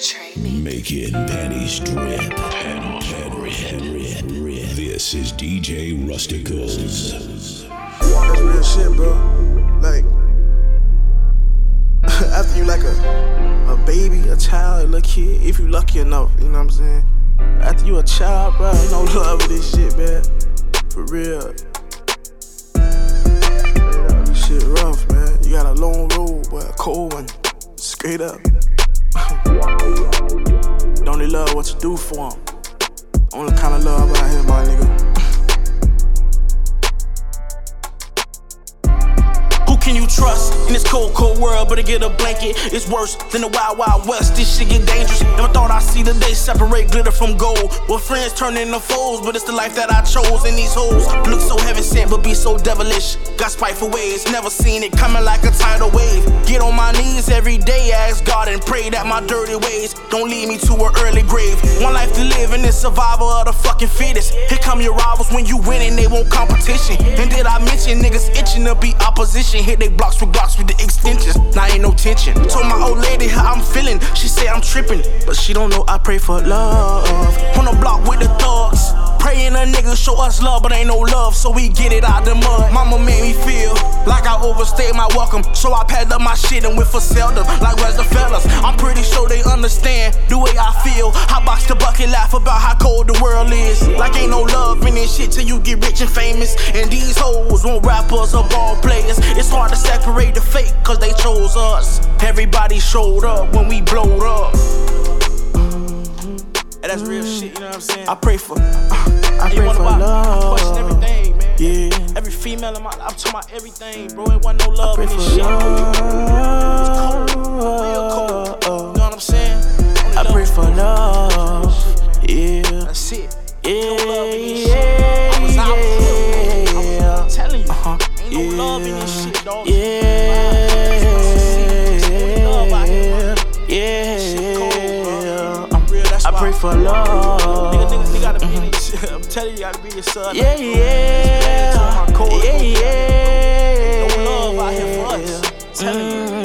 Making pennies drip. This is DJ Rusticals. That's real shit, bro. Like, after you like a baby, a child, a little kid, if you lucky enough, you know what I'm saying? After you a child, bro, ain't no love with this shit, man. For real. This shit rough, man. You got a long road, but a cold one. Straight up. Don't need love what you do for them. Only kind of love out here, my nigga. Who can you trust in this cold, cold world? Better get a blanket. It's worse than the wild, wild west. This shit get dangerous. Never thought I'd see the day separate glitter from gold. Well, friends turn into foes, but it's the life that I chose. And these hoes look so heaven sent, but be so devilish. Got spiteful ways, never seen it coming like a tidal wave. Get on my knees every day, ask God and pray that my dirty ways don't lead me to an early grave. One life to live in this survival of the fucking fittest. Here come your rivals when you win and they want competition. And did I mention niggas itching to be opposition? Hit they blocks with the extensions. Now ain't no tension. Told my old lady how I'm feeling. She say I'm tripping, but she don't know I pray for love. On the block with the thugs, praying a nigga show us love, but ain't no love, so we get it out the mud. Mama made me feel like I overstayed my welcome, so I packed up my shit and went for seldom. Like where's the fellas? I'm pretty sure they understand the way I feel. I box the bucket, laugh about how cold the world is. Like ain't no love in this shit till you get rich and famous. And these hoes won't rappers or ball players. It's hard to separate the fake, cause they chose us. Everybody showed up when we blowed up. And that's real shit, you know what I'm saying? I pray for love. I question everything, man. Yeah. Every female in my life, I'm talking about everything, bro. It wasn't no love in this shit. It's cold, real cold. You know what I'm saying? I pray for love. Yeah. That's it. Yeah. No love in this shit. I was out. I'm telling you. Ain't no love in this shit, dog. I pray for love. Nigga gotta be this. I'm telling you, gotta be your son. Yeah. No love out here for us. I'm telling you.